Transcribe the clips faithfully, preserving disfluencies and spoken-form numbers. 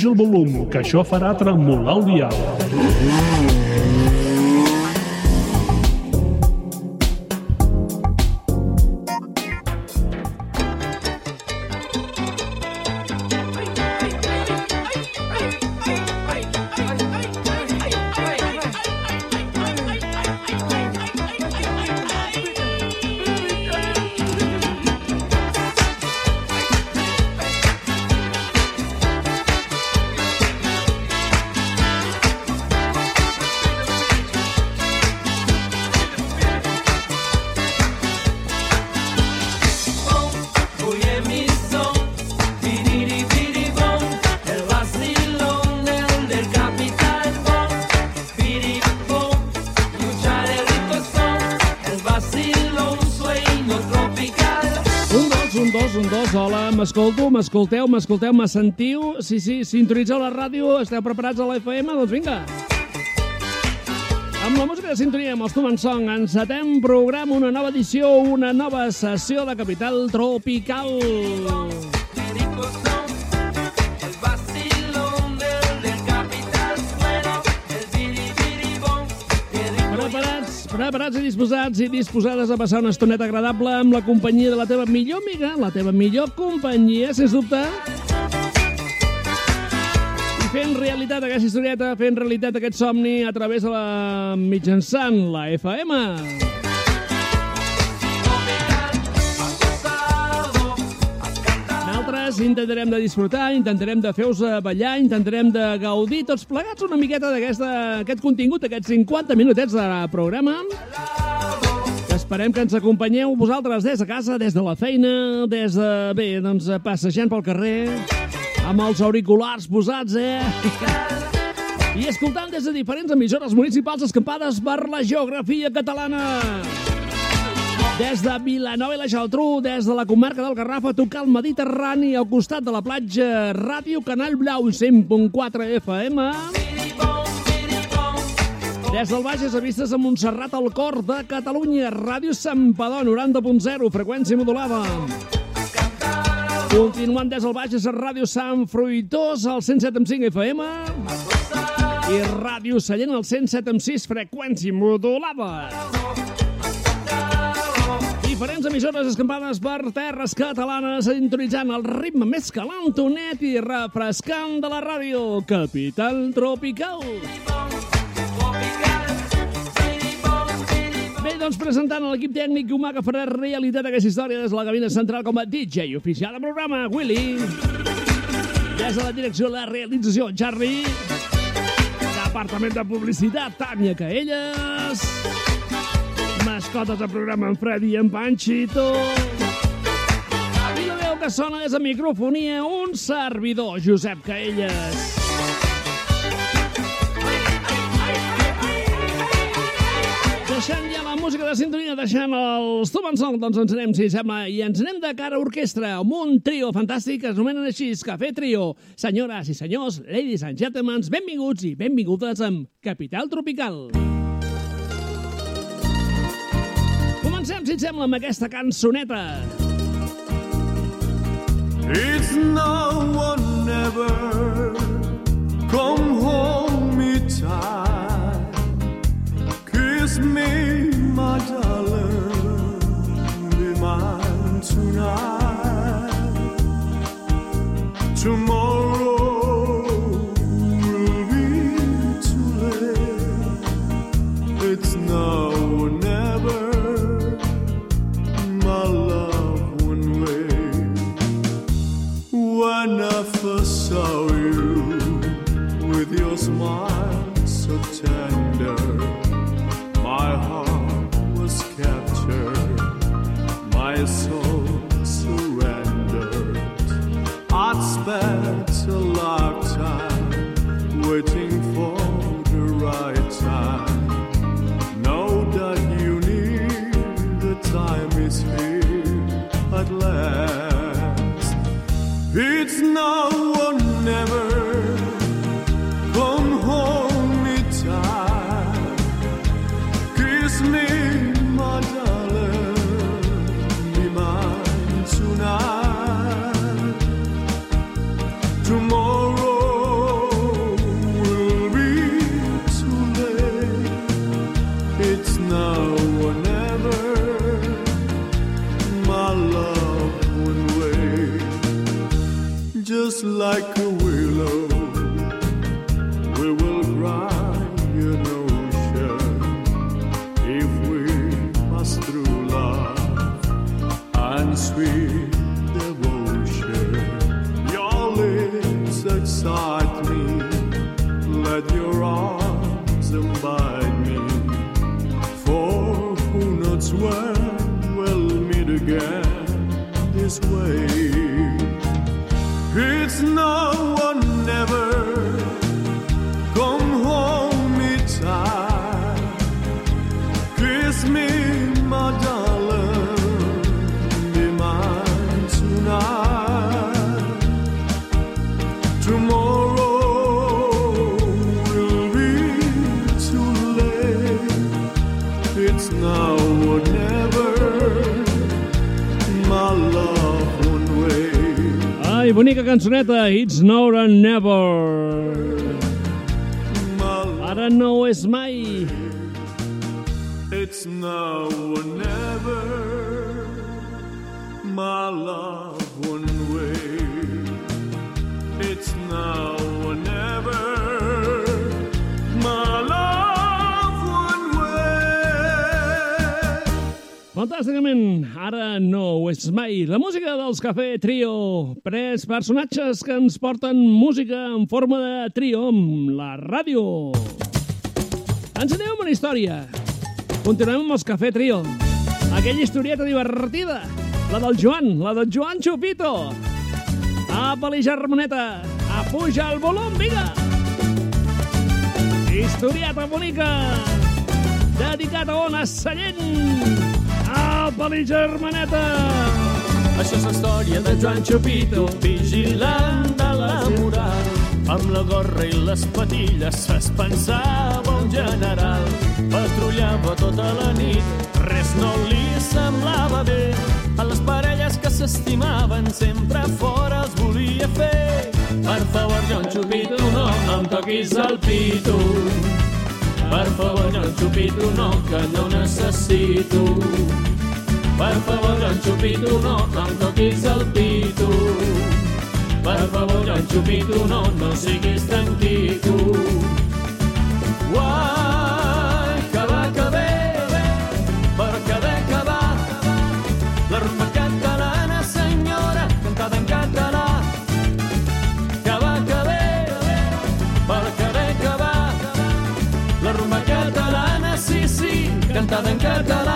puja el volum, que això farà tremolar el dial. M'escolto, m'escolteu, m'escolteu, me sentiu? Sí, sí, sintonitzeu la ràdio, esteu preparats a la F M? Doncs vinga. Amb la música de sintonia, amb els Tumen Song, encetem programa, una nova edició, una nova sessió de Capital Tropical. Preparats i disposats i disposades a passar una estoneta agradable amb la companyia de la teva millor amiga, la teva millor companyia, sens dubte. I fent realitat aquesta historieta, fent realitat aquest somni a través de la mitjançant la F M. Nosaltres intentarem de disfrutar, intentarem de fer-vos ballar, intentarem de gaudir tots plegats una miqueta d'aquest contingut, aquests cinquanta minutets de programa. Esperem que ens acompanyeu vosaltres des de casa, des de la feina, des de, bé, doncs, passejant pel carrer, amb els auriculars posats, eh? I escoltant des de diferents emissores municipals escampades per la geografia catalana. Des de Vilanova i la Geltrú, des de la comarca del Garraf, a tocar el Mediterrani, al costat de la platja, Ràdio Canal Blau, cent punt quatre F M. Des del Bages a vistes a Montserrat, al cor de Catalunya, Ràdio Santpedor, noranta punt zero, freqüència modulada. Continuant des del Bages a Ràdio Sant Fruitós, al cent set coma cinc F M. I Ràdio Sallent, al cent set coma sis, freqüència modulada. Diferents emissores escampades per terres catalanes, sintonitzant el ritme més calentonet i refrescant de la ràdio, Capital Tropical. Bé, doncs presentant l'equip tècnic humà que farà realitat aquesta història des de la cabina central com a D J oficial del programa, Willy. Des de la direcció de la realització, Charlie. Departament de publicitat, Tània Caelles. Mascotes de programa en Freddy i en Panchito. I la veu que sona des de microfonia, un servidor, Josep Caelles. Deixant ja la música de sintonia, deixant els Tumen Song, doncs ens anem, si sembla, i ens anem de cara a orquestra, amb un trio fantàstic que es nomenen així, Cafè Trio. Senyores i senyors, ladies and gentlemen, benvinguts i benvingudes amb Capital Tropical. Comencem, si et sembla, amb aquesta cançoneta. It's now or never. Come hold me tight. Kiss me, my darling. Be mine tonight. Tomorrow will be too late. It's now or never. When I first saw you, with your smile so tender, my heart was captured, my soul surrendered. I'd spent a lifetime waiting for the right time. Know that you need, the time is here at last. It's now or never. Come hold me tight. Kiss me, my darling. Be mine. or never, my love won't wait. Just like a willow, we will cry an ocean if we pass through love and sweet devotion. Your lips excite me, let your arms imbibe me, for who knows when we'll meet again this way. It's now or never, come hold me tight, kiss me, my darling, be mine tonight. Tomorrow will be too late. It's now or never, my love won't wait. Ai, bonica cançoneta, It's Now or Never. Ara no és mai. It's now or never, my love won't wait. It's now or never, my love won't wait. Fantàsticament, ara no ho és mai. La música dels Cafè Trio. Tres personatges que ens porten música en forma de trio amb la ràdio. Ens anem amb una història. Continuem amb els Cafè Trio. Aquella historieta divertida. La del Joan, la del Joan Chupito. Apa-li, germaneta. Apuja el volum, vinga. Historieta bonica. Dedicat a Ona Sallent. Apa-li, germaneta. Això és la història de Joan Chupito, vigilant de la moral. Amb la gorra i les patilles es pensava un general. Patrullava tota la nit, res no li semblava bé. A les parelles que s'estimaven sempre fora els volia fer. Per favor, Joan Chupito, no em toquis el pito. Per favor, Joan Chupito, no, que no necessito. Per favor, Joan Chupito, no em toquis el pito. Per favor, Joan Chupito, no, no siguis tranquil·lo. Uai, que va, que bé, però que bé, que va. La rumba catalana, senyora, cantada en català. Que va, que bé, però que bé, que va. La rumba catalana, sí, sí, cantada en català.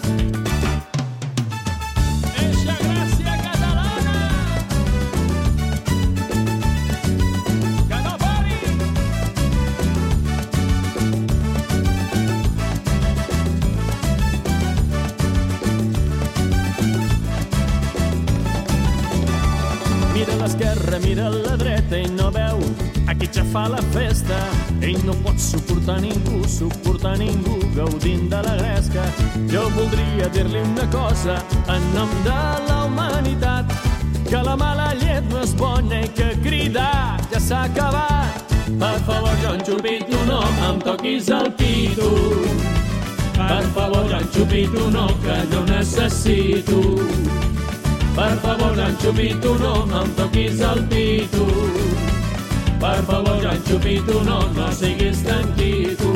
Mira a la dreta i no veu aquí ja fa la festa. Ell no pot suportar ningú, suportar ningú gaudint de la gresca. Jo voldria dir-li una cosa en nom de la humanitat, que la mala llet no és bona i que cridar ja s'ha acabat. Per favor, Joan Chupito, no em toquis el pito. Per favor, Joan Chupito, no, que no necessito. Per favor, Joan Chupito, no em toquis el pito. Per favor, Joan Chupito, no, no siguis tranquil·lo.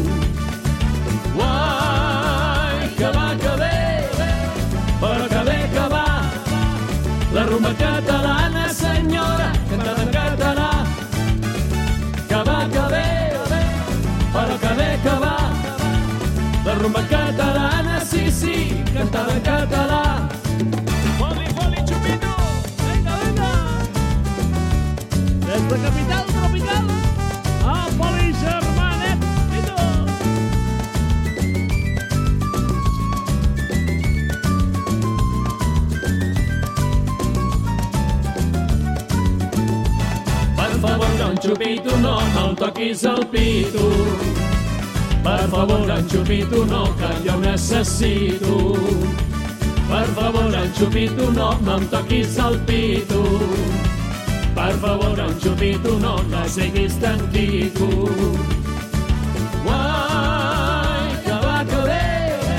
Uai, que va, que bé, però que bé, que va. La rumba catalana, senyora, cantada en català. Que va, que bé, però que bé, que va. La rumba catalana, sí, sí, cantada en català. Des de Capital Tropical, apa-li, germanet, i tu! Per favor, Joan Chupito, no, no em toquis el pito. Per favor, Joan Chupito, no, que jo necessito. Per favor, Joan Chupito, no, no em toquis el pito. Per favor, Joan Chupito, no, no siguis tranquil·lo. Uai, que va, que bé,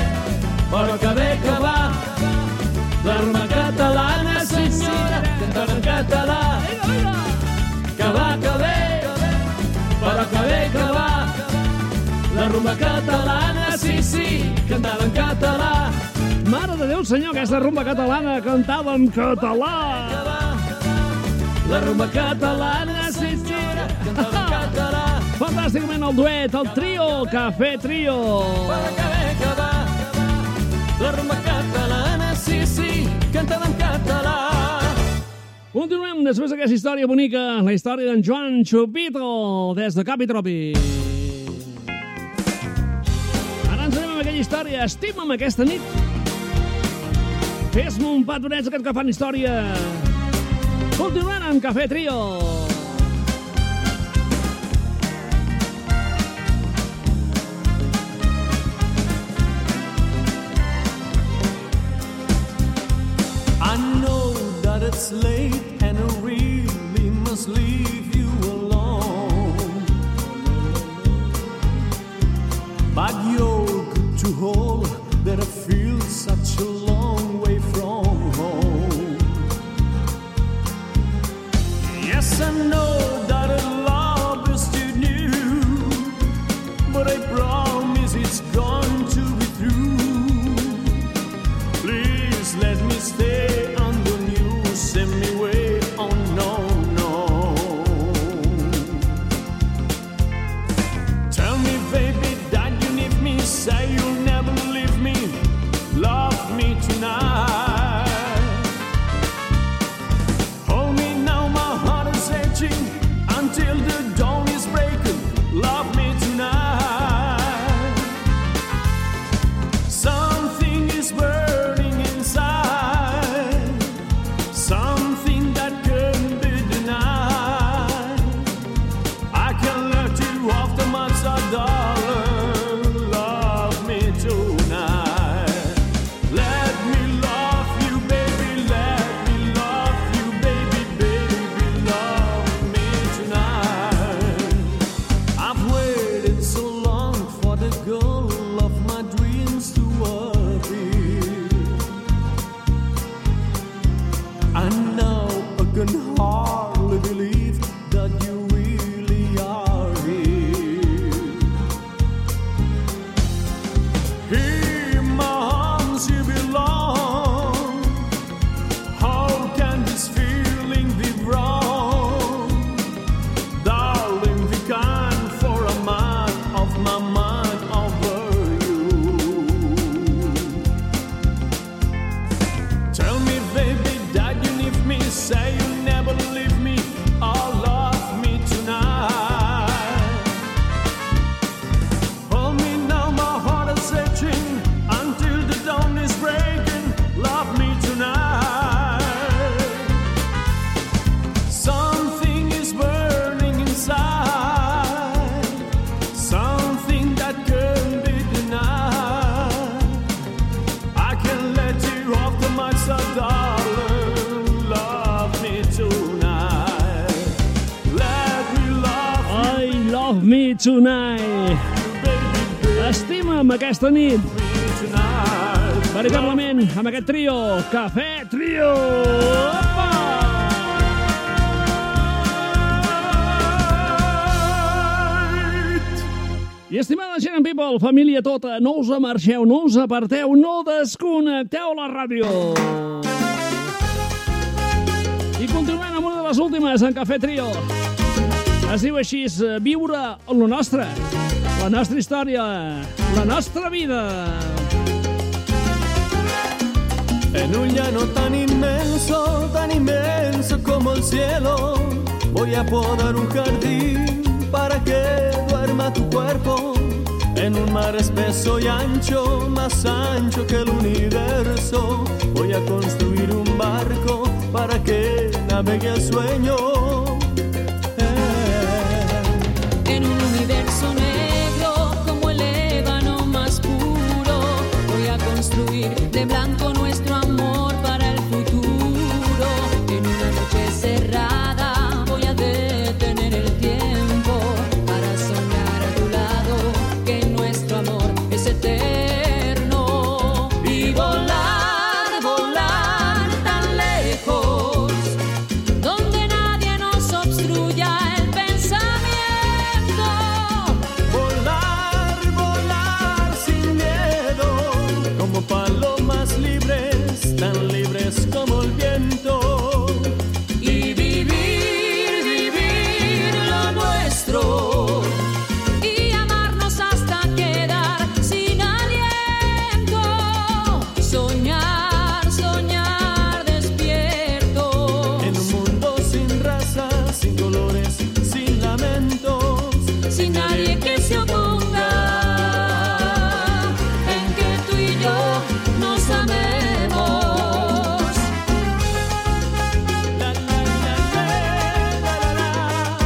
rumba catalana, sí, sí, cantada en català. Mare de Déu, senyor, aquesta rumba catalana cantada en català. La rumba catalana, sí, sí, cantada en català. Fantàsticament el duet, el trio, Cafè Trio. La rumba catalana, sí, sí, cantada en català. Continuem després d'aquesta història bonica, la història d'en Joan Chupito, des de Capi Tropi. Ara ens anem amb aquella història, estima'm aquesta nit. Fes-me un petonets aquest que fan història. Continuem amb Cafè Trio. I know that it's late and I really must leave you alone, but you're good to hold, that I feel such a long way from home. Yes, I know that a love is too new, but I promise it's going to be through. Please let me stay under you, send me away, oh no, no. Tell me, baby, that you need me, say you'll never leave me, love me tonight. Hold me now, my heart is aching, until the dawn is breaking, love me tonight. Something is burning inside, something that can't be denied. I can let you off the matzah, darling, love me tonight. Let me love you, baby, let me love you, baby, baby, love me tonight. I've waited so long for the girl of my dreams to appear, and now I can hardly believe that you really are here. Here in my arms you belong. How can this feeling be wrong? Darling, be kind, for a man of my mind over you. Tell me, baby, that you need me, say you'll never leave me, or love me tonight. Hold me now, my heart is aching, until the dawn is breaking, love me tonight. Something is burning inside, something that can't be denied. I can let you off the matzah, darling, love me tonight. Let me love I love me tonight. you, baby, baby, Estima'm aquesta nit. tonight. Veritablement, amb aquest trio, Cafè Trio. Opa! I estimada gent and people, família tota, no us marxeu, no us aparteu, no desconnecteu la ràdio. I continuem amb una de les últimes en Cafè Trio. Es diu així, viure lo nostre, la nostra història, la nostra vida. En un llano tan inmenso, tan inmenso como el cielo, voy a podar un jardín para que duerma tu cuerpo. En un mar espeso y ancho, más ancho que el universo, voy a construir un barco para que navegue el sueño. En un universo negro como el ébano más puro, voy a construir de blanco nuestro amor para el futuro. En una noche cerrada voy a detener el tiempo para soñar a tu lado que nuestro amor es eterno. Y volar, volar tan lejos, donde nadie nos obstruya el pensamiento. Volar, volar como palomas libres, tan libres como el viento. Y vivir, vivir lo nuestro. Y amarnos hasta quedar sin aliento. Soñar, soñar despiertos. En un mundo sin razas, sin colores, sin lamentos. Sin nadie que se oponga en que tú y yo nos amemos. La, la, la, la, la, la.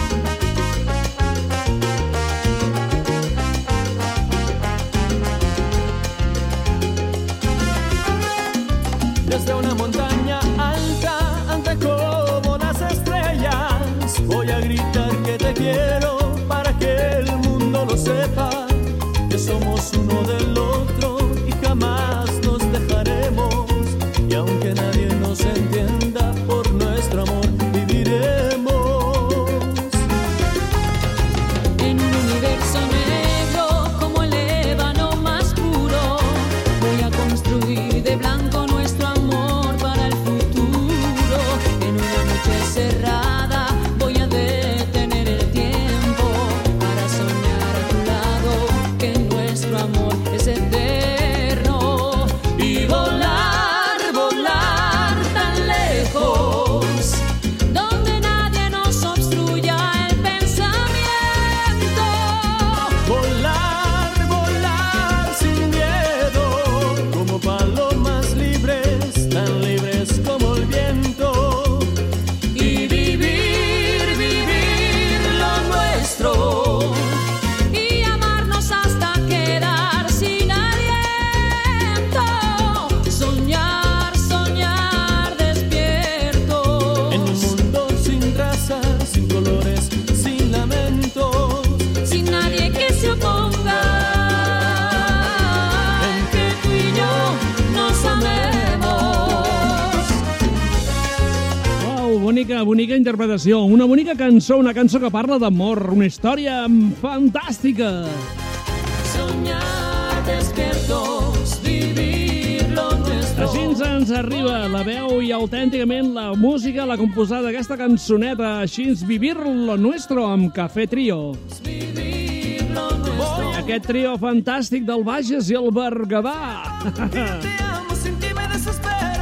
Desde una montaña alta, alta como las estrellas, voy a gritar que te quiero para que el mundo lo sepa, que somos uno del otro y jamás nos dejaremos. Y aunque nadie nos entienda, por nuestro amor viviremos. En un universo negro como el ébano más puro, voy a construir de blanco nuestro amor para el futuro. En una noche cerrada voy a detener el tiempo para soñar a tu lado que nuestro amor es eterno. Y volar, volar tan lejos, donde nadie nos obstruya el pensamiento. Volar, volar sin miedo, como palomas libres, tan libres como el viento. Y vivir, vivir lo nuestro. Y amarnos hasta quedar sin aliento. Soñar, soñar despiertos. En un mundo sin razas, sin colores, sin lamentos. Sin nadie que se oponga en que tú y yo nos amemos. Uau, bonica, bonica interpretació. Una bonica cançó, una cançó que parla d'amor, una història fantàstica. Soñar despiertos, vivir lo nuestro. Així ens, ens arriba la veu i autènticament la música, la composada d'aquesta cançoneta, així ens Vivir lo Nuestro amb Cafè Trio. Vivir lo nuestro. Aquest trio fantàstic del Bages i el Berguedà. Te amo, sin ti me desespero.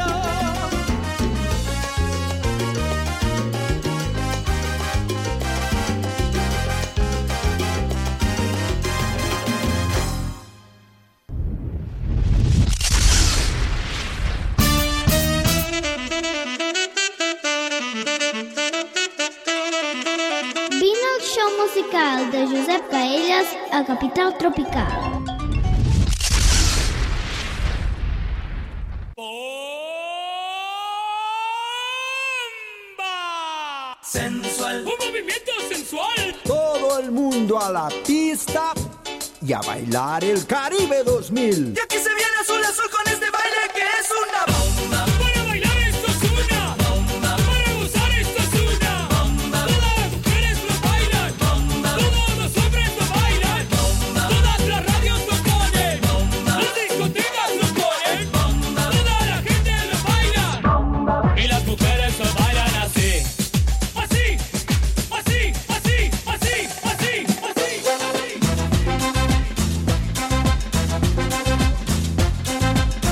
Vine al show musical de Josep Paelles a Capital Tropical. Sensual. ¡Un movimiento sensual! Todo el mundo a la pista y a bailar el Caribe dos mil. Y aquí se viene azul azul con este baile que es una bomba. Para bailar esto es una bomba. Para gozar esto es una bomba. Todas las mujeres lo bailan bomba. Todos los hombres lo bailan bomba. Todas las radios lo ponen bomba. Las discotecas lo ponen bomba. Toda la gente lo baila bomba. Y las mujeres lo bailan así. Así, así, así, así, así, así, así.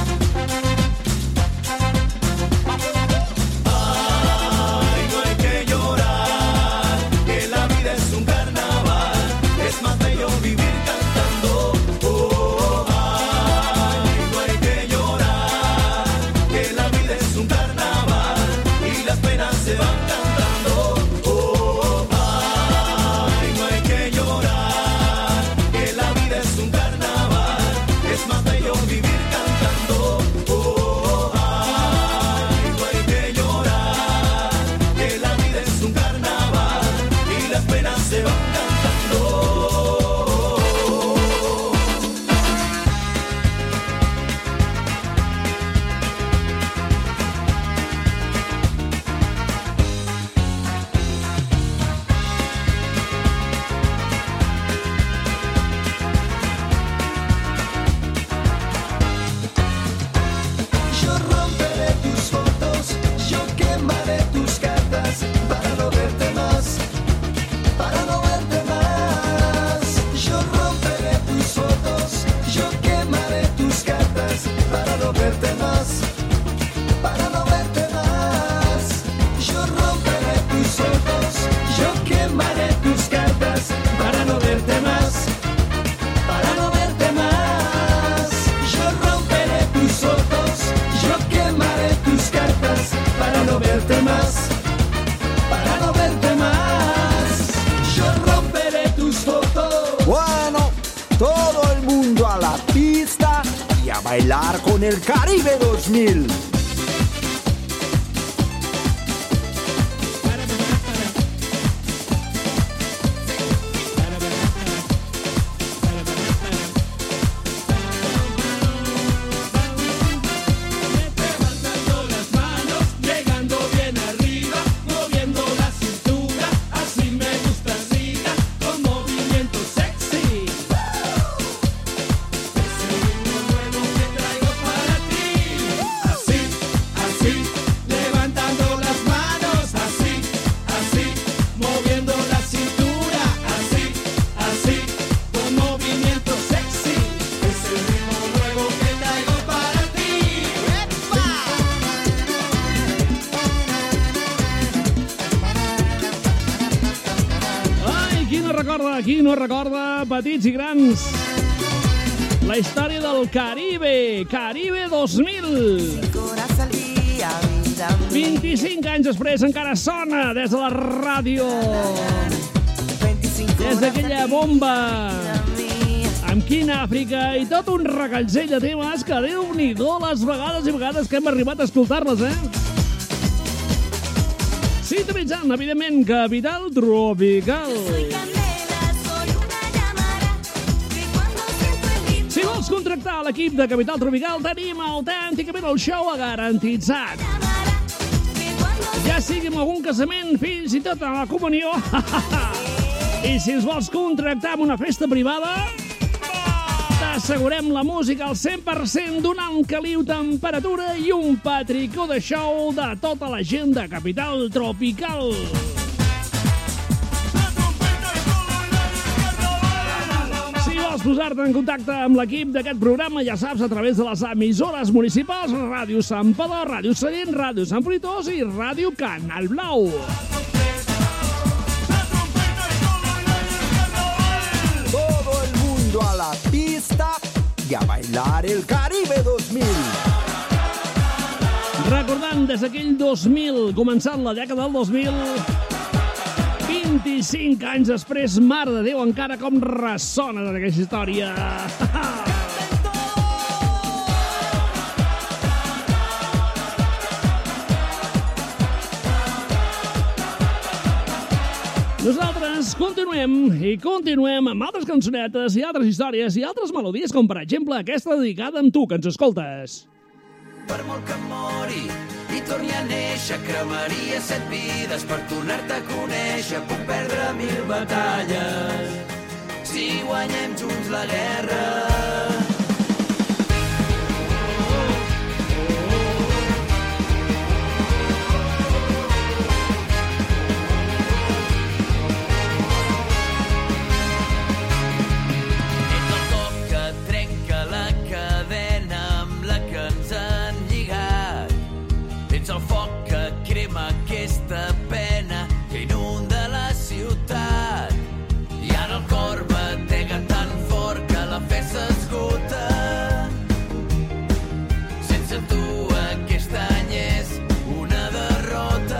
bailar con el Caribe dos mil. Qui no recorda, petits i grans, la història del Caribe, Caribe dos mil. vint-i-cinc anys després encara sona des de la ràdio, des d'aquella bomba, amb quina Àfrica i tot un regalzell de temes que Déu-n'hi-do les vegades i vegades que hem arribat a escoltar-les, eh? Sintonitzant, evidentment, Capital Tropical. Si vols contractar l'equip de Capital Tropical, tenim autènticament el show garantitzat. Ja sigui amb algun casament, fins i tot a la comunió. I si ens vols contractar amb una festa privada, t'assegurem la música al cent per cent, donant caliu, temperatura i un patricó de show de tota la gent de Capital Tropical. Posar-te en contacte amb l'equip d'aquest programa, ja saps, a través de les emissores municipals, Ràdio Sant Pador, Ràdio Sallent, Ràdio Sant Fruitós i Ràdio Canal Blau. Todo el mundo a la pista y a bailar el Caribe dos mil. Recordant des d'aquell dos mil, començant la dècada del dos mil, vint-i-cinc anys després, mare de Déu, encara com ressona d'aquesta història. Nosaltres continuem i continuem amb altres cançonetes i altres històries i altres melodies, com per exemple aquesta dedicada amb tu, que ens escoltes. Per molt que em mori i torni a néixer, cremaria set vides per tornar-te a conèixer. Puc perdre mil batalles si guanyem junts la guerra. El foc que crema aquesta pena que inunda la ciutat. I ara el cor batega tan fort que la fe s'esgota. Sense tu aquest any és una derrota.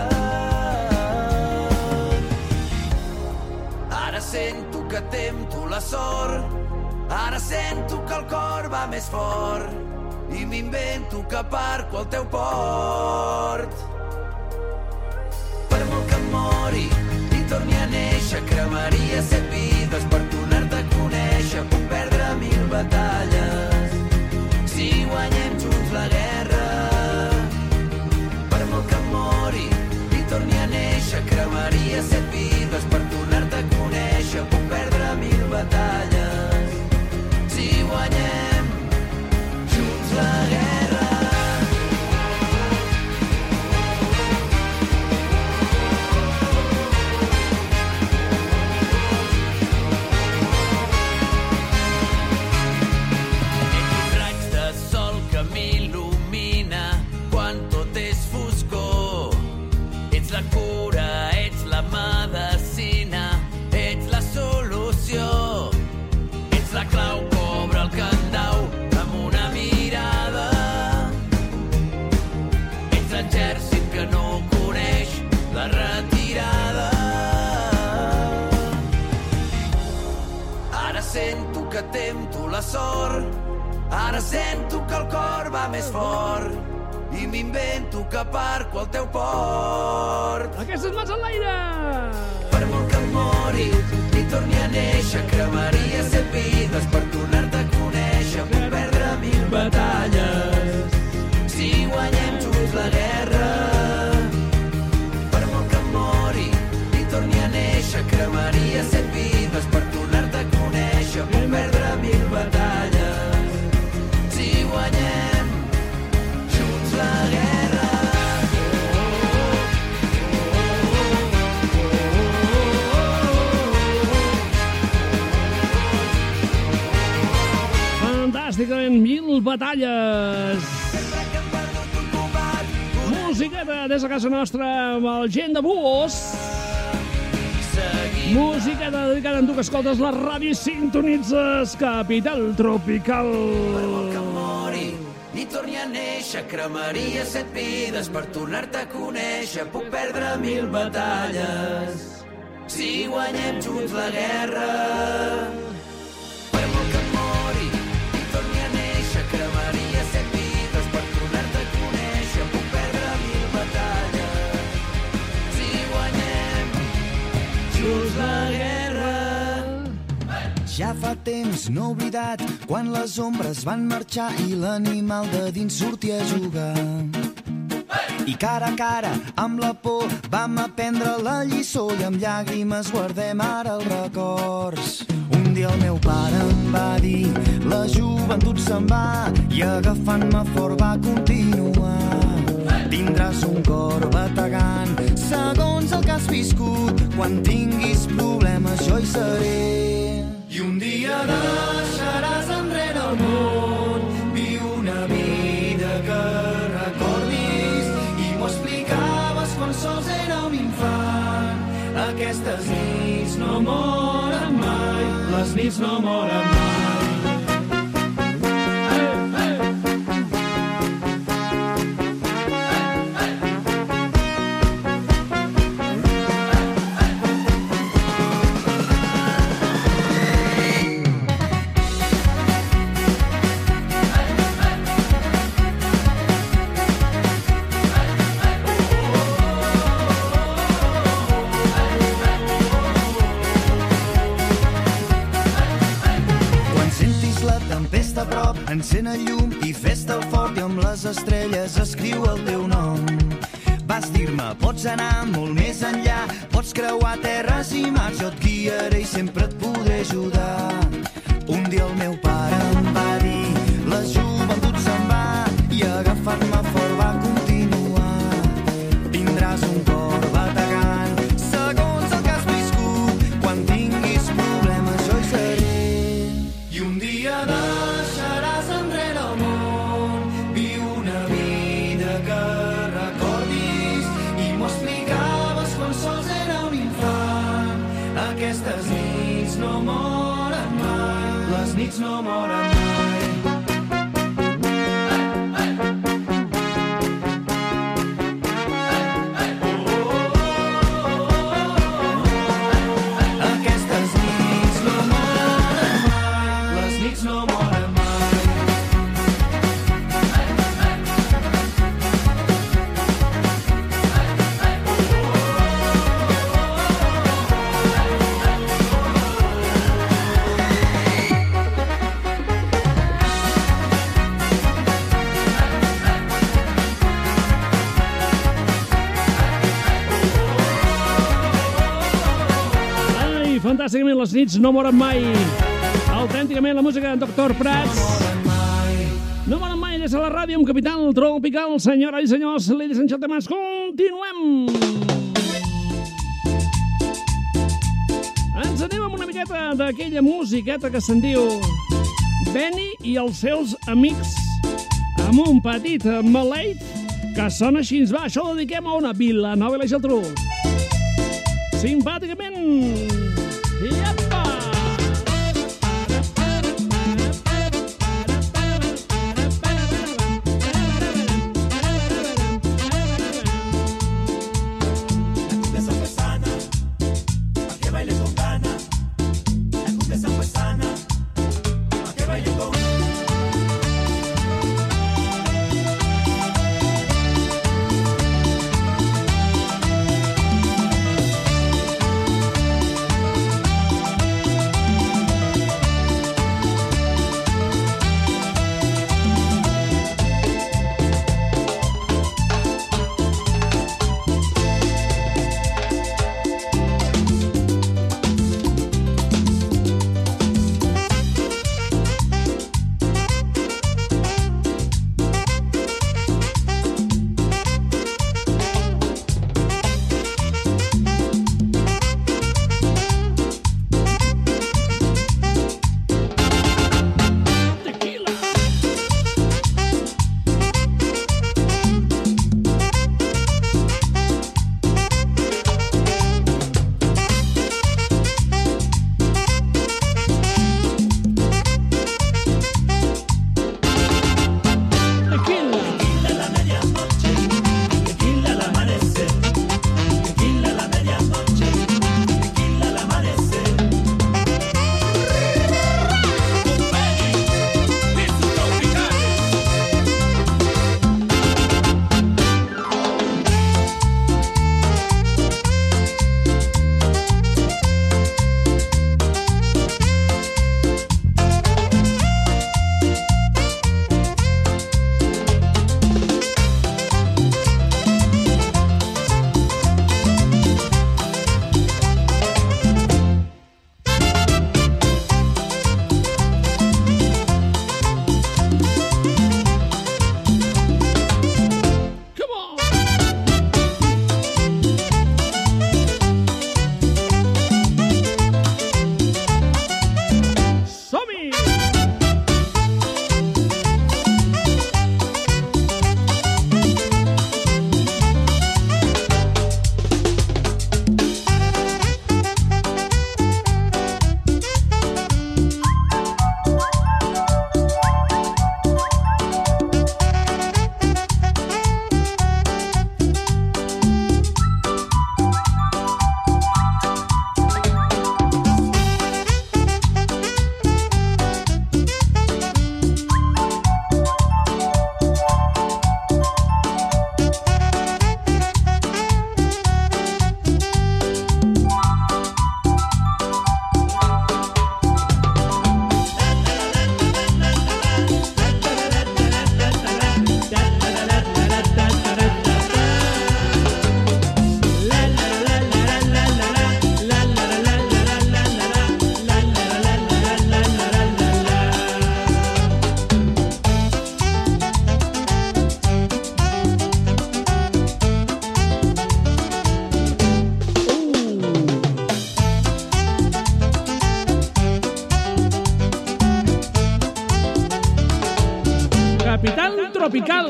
Ara sento que tempto la sort. Ara sento que el cor va més fort. I m'invento que aparco al teu port. Per molt que em mori i torni a néixer, cremaria set vides per tornar-te a conèixer. Puc perdre mil batalles si guanyem junts la guerra. Per molt que em mori i torni a néixer, cremaria set vides per tornar-te a conèixer. Puc perdre mil batalles si guanyem la guerra. Ets un raig de sol que m'il·lumina quan tot és foscor. Ets la cura, ets la medecina, ets la solució. Ets la clau que obre el candau amb una mirada. Ets l'exèrcit que no coneix la retirada. Ara sento que tempto la sort. Ara sento que el cor va més fort i m'invento que aparco al teu port. Aquestes mans en l'aire! Per molt que em mori i torni a néixer, cremaria set vides per tornar-te a conèixer. Puc perdre mil batalles si guanyem junts la guerra. Per molt que em mori i torni a néixer, cremaria set vides per tornar-te a conèixer. Puc perdre mil batalles si guanyem junts la guerra. Fantàsticament, mil batalles. Musiqueta des de casa nostra amb el Gent de Búhos. Musiqueta dedicada a tu que escoltes la ràdio i sintonitzes Capital Tropical. Per molt que em mori i torni a néixer, cremaria set vides per tornar-te a conèixer. Puc perdre mil batalles si guanyem junts la guerra. Per molt que em mori i torni a néixer, cremaria set vides per tornar-te a conèixer. Puc perdre mil batalles si guanyem junts la guerra. Ja fa temps, no oblidat, quan les ombres van marxar i l'animal de dins sortia a jugar. I cara a cara, amb la por, vam aprendre la lliçó i amb llàgrimes guardem ara els records. Un dia el meu pare em va dir, la joventut se'n va, i agafant-me fort va continuar. Tindràs un cor bategant, segons el que has viscut, quan tinguis problemes jo hi seré. I un dia deixaràs enrere el món, viu una vida que recordis, i m'ho explicaves quan sols era un infant. Aquestes nits no moren mai, les nits no moren mai. Encén el llum i fes-te el fort i amb les estrelles escriu el teu nom. Vas dir-me, pots anar molt més enllà, pots creuar terres i mars, jo et guiaré i sempre et podré ajudar. Un dia el meu pare em va dir, la joventut se'n va, i agafant-me fort va continuar. Tindràs un cor bategant, segons el que has viscut, quan tinguis problemes jo hi seré. I un dia de aquestes nits no moren mai, les nits no moren mai. Aquestes nits no moren mai, les nits no moren mai. Fantàsticament, les nits no moren mai. Autènticament, la música de doctor Prats. No moren mai des de la ràdio amb Capital Tropical. Senyores i senyors, ladies and gentlemen, continuem. Ens anem amb una miqueta d'aquella musiqueta que se'n diu Benny i els seus amics, amb un petit maleit que sona així. Va, això ho dediquem a una Vilanova i la Geltrú. Simpàticament. Iapa!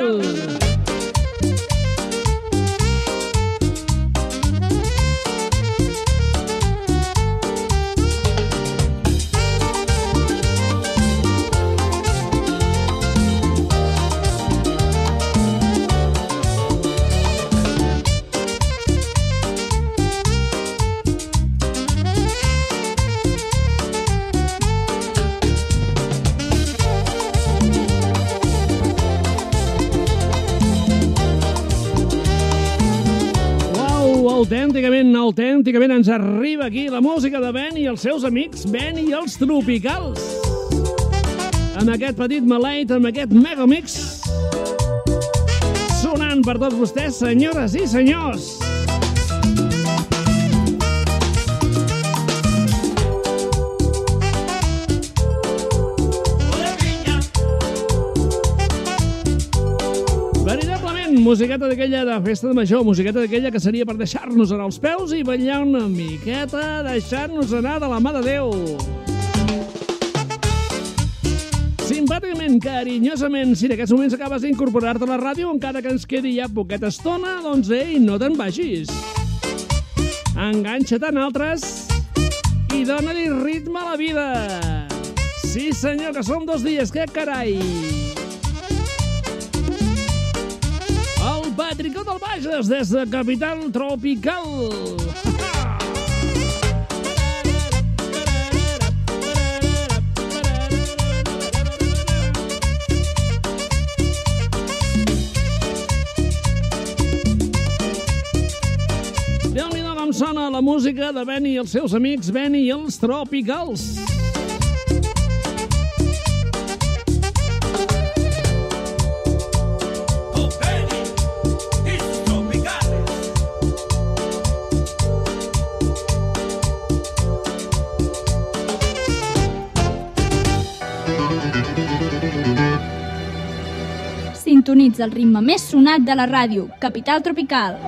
Autènticament, autènticament ens arriba aquí la música de Ben i els seus amics, Ben i els Tropicals. Amb aquest petit maleït, amb aquest megamix, sonant per tots vostès, senyores i senyors. Musiqueta d'aquella de festa de major, musiqueta d'aquella que seria per deixar-nos anar els peus i ballar una miqueta, deixar-nos anar de la mà de Déu. Simpàticament, carinyosament, si en aquests moments acabes d'incorporar-te a la ràdio, encara que ens quedi ja poqueta estona, doncs ei, no te'n vagis. Enganxa't en altres i dona-li ritme a la vida. Sí, senyor, que som dos dies, que carai! Patricó del Bages, des de Capital Tropical. Déu-n'hi-do com sona la música de Ben i els seus amics, Ben i els Tropicals. Sintonitza el ritme més sonat de la ràdio, Capital Tropical.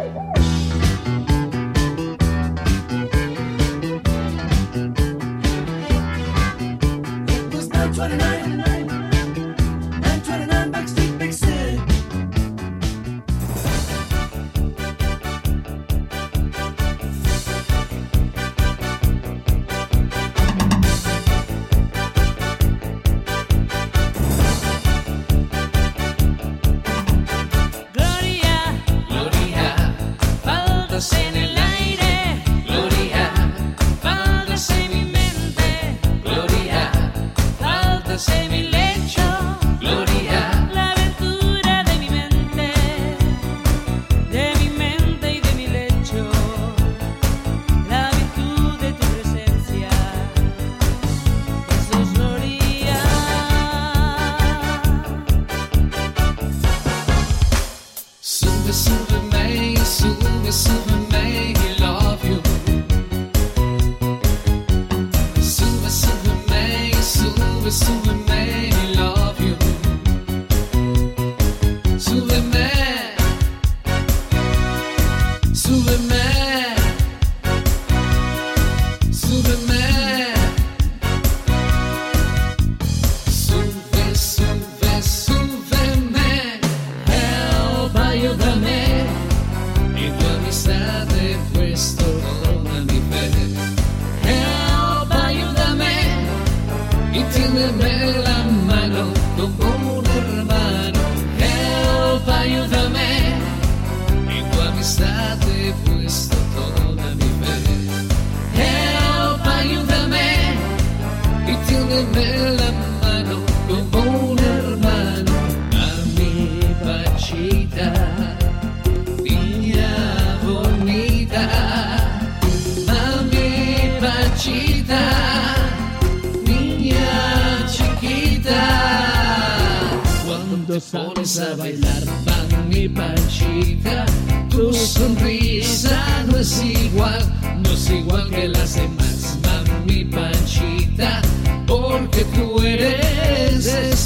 Pones a bailar, mami Panchita, tu sonrisa no es igual, no es igual que las demás, mami Panchita, porque tú eres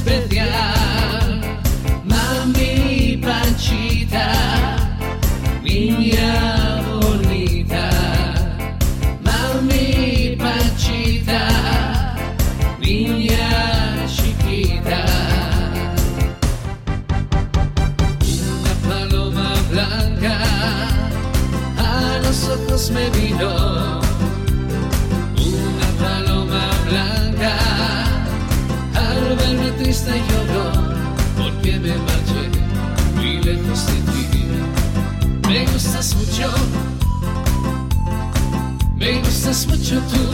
especial, mami Panchita, niña bonita, mami Panchita, niña chiquita. lejos me vino una paloma blanca. Al verme triste lloró porque me marché muy lejos de ti. Me gustas mucho, me gustas mucho tú.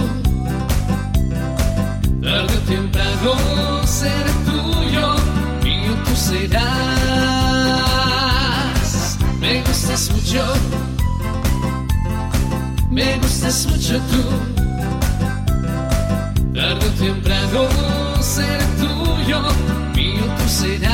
Tarde o temprano seré tuyo, mío tú serás. Me gustas mucho, me gustas mucho tú. Tarde o temprano seré tuyo, mío tú serás.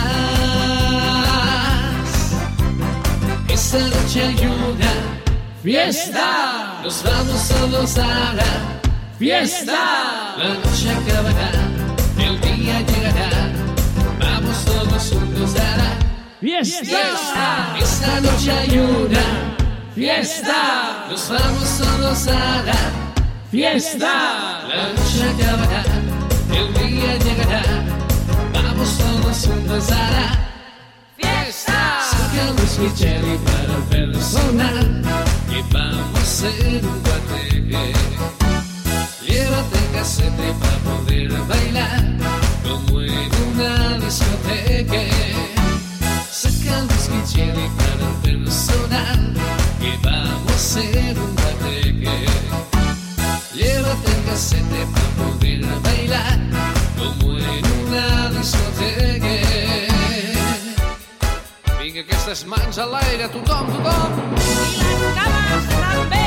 Esta noche hay una fiesta, nos vamos todos a la fiesta. La noche acabará, el día llegará, vamos todos juntos a la fiesta. fiesta. Esta noche hay una fiesta, nos vamos todos a la fiesta. La noche acabará, el día llegará, vamos todos juntos a la fiesta. Sacamos mi cherry para el personal y vamos a hacer un guateque. Llévate casete para poder bailar como en una discoteca. Saca el whisky cherry para el personal y vamos a hacer un guateque. Llévate el casete para poder bailar como en una discoteca. Vinga, aquestes mans a l'aire, tothom, tothom! I les cames també!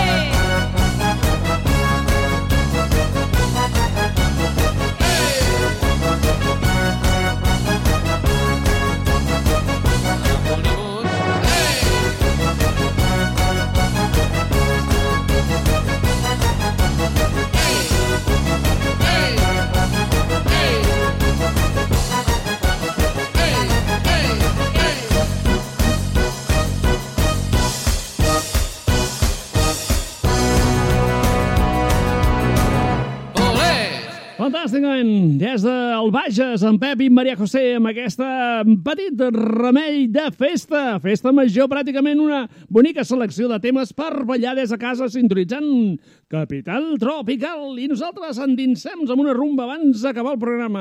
Fantàsticament, des del Bages, en Pep i Maria José, amb aquesta petit remei de festa. Festa major, pràcticament una bonica selecció de temes per ballar des de casa, sintonitzant Capital Tropical. I nosaltres endinsem amb una rumba abans d'acabar el programa.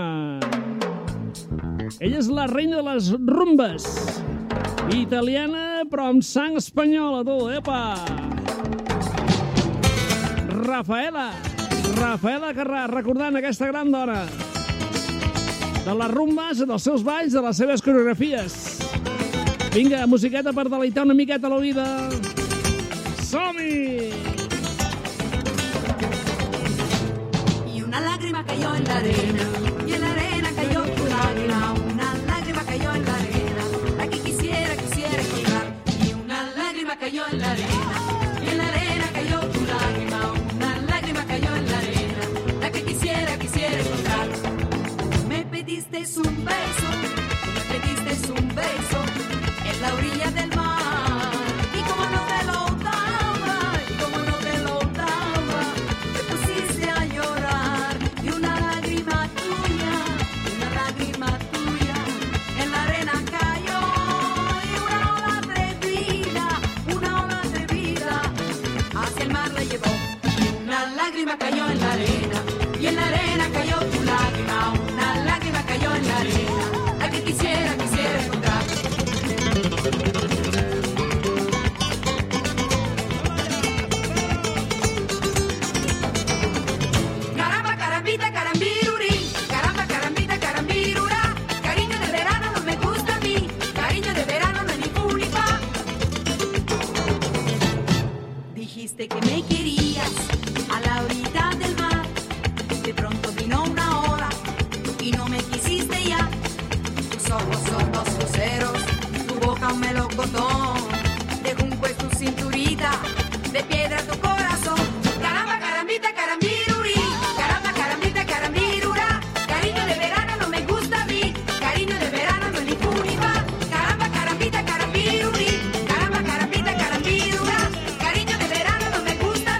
Ella és la reina de les rumbes. Italiana, però amb sang espanyola, tu, epa! Rafaela. Rafaela Carrà, recordant aquesta gran dona de les rumbes, dels seus balls, de les seves coreografies. Vinga, musiqueta per deleitar una miqueta l'oïda. Som-hi! Y una lágrima cayó en la arena, y en la arena cayó tu lágrima. Una lágrima cayó en la arena, la que quisiera, quisiera encontrar. Y una lágrima cayó en la arena, y en la arena cayó tu lágrima. Una lágrima cayó en la arena, la que quisiera, quisiera encontrar. Me pediste un beso, me pediste un beso en la orilla del mar. Y como no te lo daba, y como no te lo daba, te pusiste a llorar. Y una lágrima tuya, una lágrima tuya en la arena cayó. Y una ola atrevida, una ola atrevida hacia el mar la llevó. Y una lágrima cayó en la arena, y en la arena cayó tu lágrima. Una lágrima cayó en la arena, la que quisiera, quisiera encontrar. Caramba, carambita, carambirurí. Caramba, carambita, carambirurá. Cariño de verano no me gusta a mí. Cariño de verano no es ni fu ni fa. Dijiste que me querías a la orilla del mar. De pronto vino una ola y no me quisiste ya. Tus ojos son dos luceros, tu boca un melocotón. De junco es tu cinturita, de piedra tu corazón. Caramba, carambita, carambirurí. Caramba, carambita, carambirurá. Cariño de verano no me gusta a mí. Cariño de verano no es ni fu ni fa. Caramba, carambita, carambirurí. Caramba, carambita, carambirurá. Cariño de verano no me gusta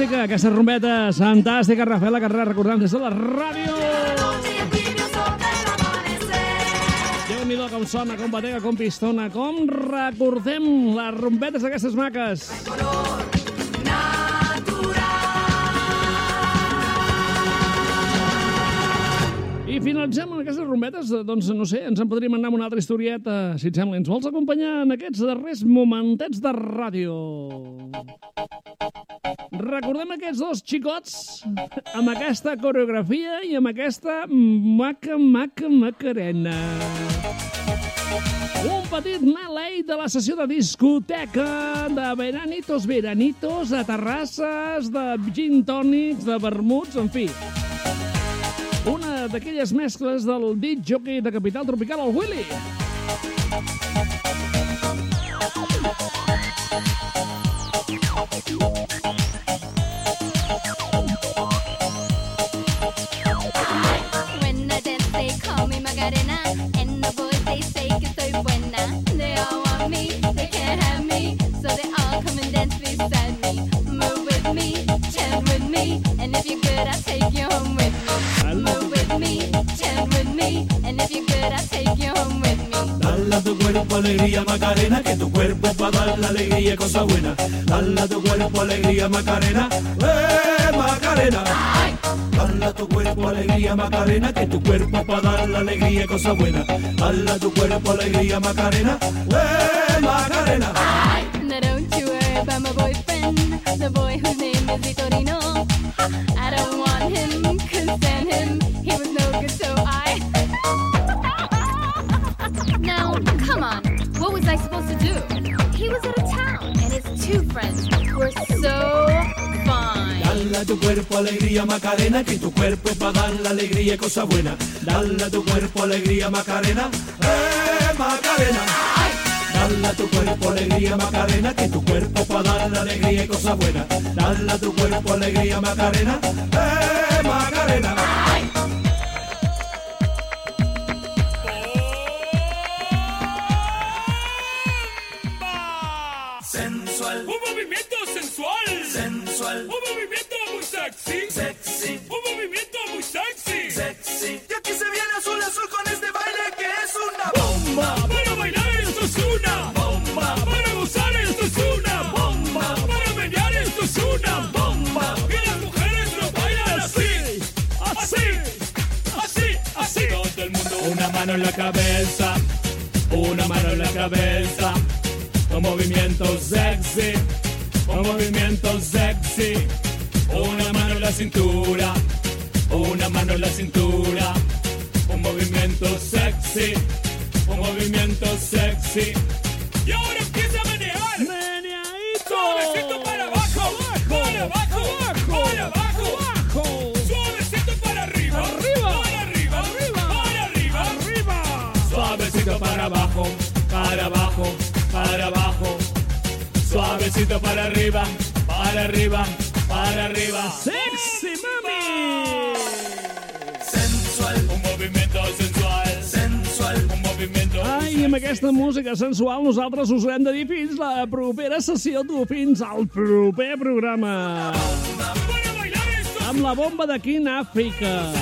fantàstica, aquesta rumbeta fantàstica, Rafaela Carrera, recordant des de la ràdio. Déu-n'hi-do com sona, com batega, com pistona, com recordem les rumbetes d'aquestes maques. I finalitzem amb aquestes rumbetes, doncs no sé, ens en podríem anar amb una altra historieta, si et sembla. Ens vols acompanyar en aquests darrers momentets de ràdio? Recordem aquests dos xicots amb aquesta coreografia i amb aquesta maca, maca, macarena. Un petit maleit de la sessió de discoteca, de veranitos, veranitos, de terrasses, de gin tònics, de vermuts, en fi. Una d'aquelles mescles del dit jockey de Capital Tropical, el Willy. When I dance, they call me Macarena, and the boys, they say que soy buena. They all want me, they can't have me, so they all come and dance beside me. Move with me, chant with me, and if you're good, I'll take you home with me. Move with me, chant with me, and if you're good, I'll take you home with me. Dale a tu cuerpo alegría Macarena, que tu cuerpo es para dar la alegría y cosa buena. Dale a tu cuerpo alegría Macarena, eh Macarena. Dale a tu cuerpo alegría Macarena, que tu cuerpo es para dar la alegría y cosa buena. Dale a tu cuerpo alegría Macarena, eh Macarena. Now don't you worry about my boyfriend, the boy whose name is Vitorino. I don't want him, couldn't stand him, he was no good, so I... Now, come on, what was I supposed to do? He was out of town, and his two friends were so fine. Dale a tu cuerpo alegría Macarena, que tu cuerpo es para dar la alegría y cosa buena. Dale a tu cuerpo alegría Macarena, eh Macarena. Dale a tu cuerpo alegría Macarena, que tu cuerpo es para dar la alegría y cosa buena. Dale a tu cuerpo alegría Macarena, eh Macarena. Sensual, un movimiento sensual. Sensual, un movimiento muy sexy. Sexy, un movimiento muy sexy. Sexy, y aquí se viene azul azul con este baile que es una bomba. Para bailar esto es una bomba. Para gozar esto es una bomba. Para menear esto es una bomba. Y las mujeres lo bailan así, así, así, así. Todo el mundo, una mano en la cabeza, una mano en la cabeza. Un movimiento sexy, un movimiento sexy. Una mano en la cintura, una mano en la cintura. Un movimiento sexy, un movimiento sexy. Y ahora empieza a menear. Meneadito. Suavecito para abajo, para abajo, para abajo. Suavecito para arriba, arriba, para arriba, arriba, para arriba, arriba. Suavecito para abajo, para abajo, para abajo. Suavecito para arriba, para arriba, para arriba. Sexy, mami. Sensual, un movimiento sensual. Sensual, un movimiento. Ai, i amb aquesta música sensual nosaltres us hem de dir fins la propera sessió, tu, fins al proper programa. Amb la bomba de King Africa.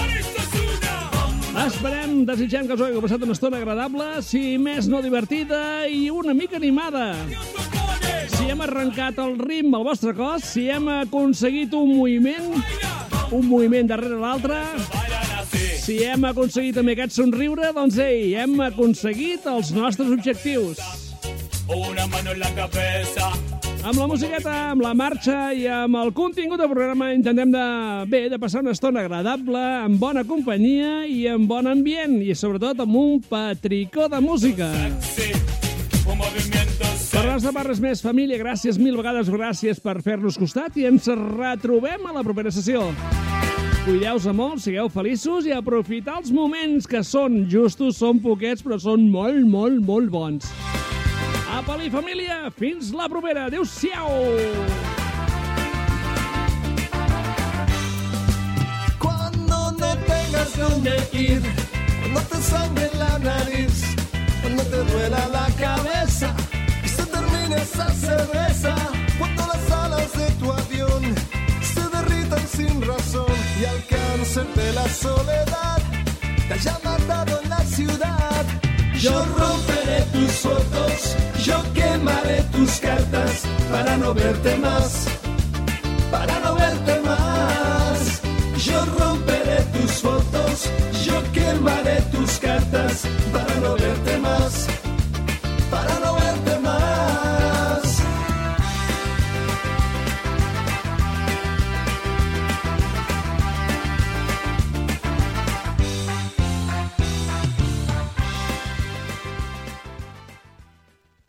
Esperem, desitgem que us hagueu passat una estona agradable, si més no divertida i una mica animada. Si hem arrencat el ritme al vostre cos, si hem aconseguit un moviment, un moviment darrere l'altre, si hem aconseguit també aquest somriure, doncs ei, hem aconseguit els nostres objectius. Una mano en la cabeza. Amb la musiqueta, amb la marxa i amb el contingut del programa intentem de, bé, de passar una estona agradable, amb bona companyia i amb bon ambient, i sobretot amb un patricó de música. Per la nostra part res més, família, gràcies mil vegades, gràcies per fer-nos costat i ens retrobem a la propera sessió. Cuideu-se molt, sigueu feliços i aprofitar els moments que són justos, són poquets, però són molt, molt, molt bons. Apa-li, família, fins la propera. Adéu-siau! Cuando no tengas dónde ir, cuando te sangre la nariz, cuando te duela la cabeza y se termine esa cerveza, cuando las alas de tu avión se soledad te haya matado en la ciudad. Yo romperé tus fotos, yo quemaré tus cartas para no verte más, para no